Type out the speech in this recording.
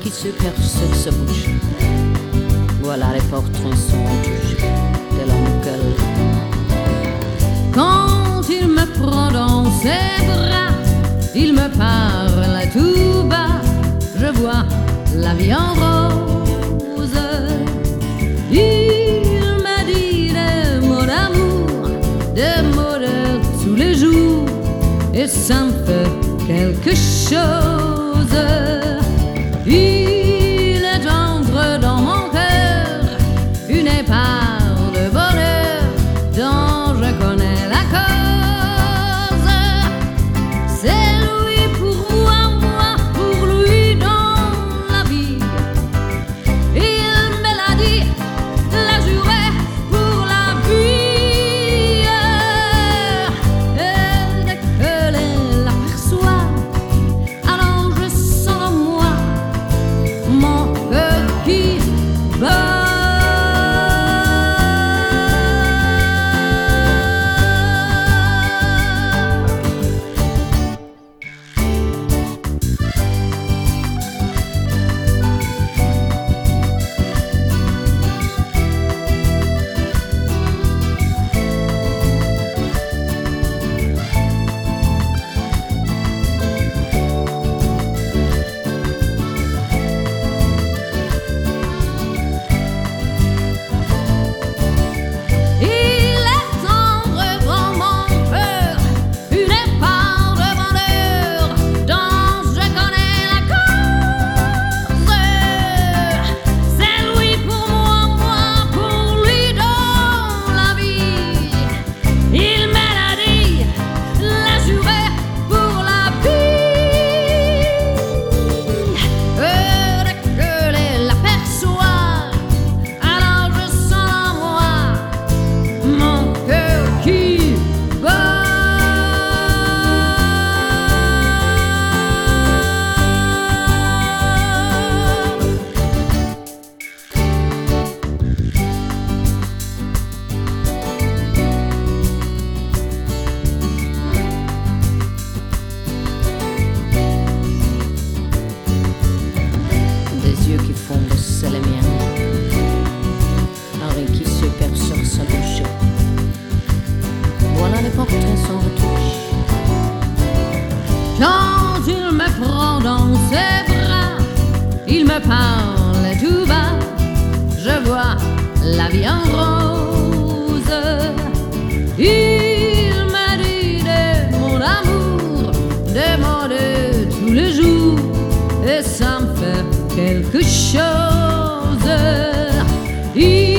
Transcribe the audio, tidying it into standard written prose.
qui se perd sur sa bouche. Voilà les portraits sont touchés de l'homme gueule. Quand il me prend dans ses bras, il me parle tout bas, je vois la vie en rose. Il m'a dit des mots d'amour, des mots de tous les jours, et ça me fait quelque chose. Il est entré dans mon cœur une épare de bonheur dont je connais la cause. C'est lui pour moi, moi pour lui dans la vie. Il me l'a dit, l'a juré pour la vie. Et dès que l'aperçoit, alors je sens en moi mon cœur qui bat. Qui fondent, c'est les miens. Un rire qui se perd sur sa bouche. Voilà les portraits sans retouche. Quand il me prend dans ses bras, il me parle tout bas, je vois la vie en rose. Il m'a dit des mots d'amour, des mots de tous les jours, et ça me fait quelque chose.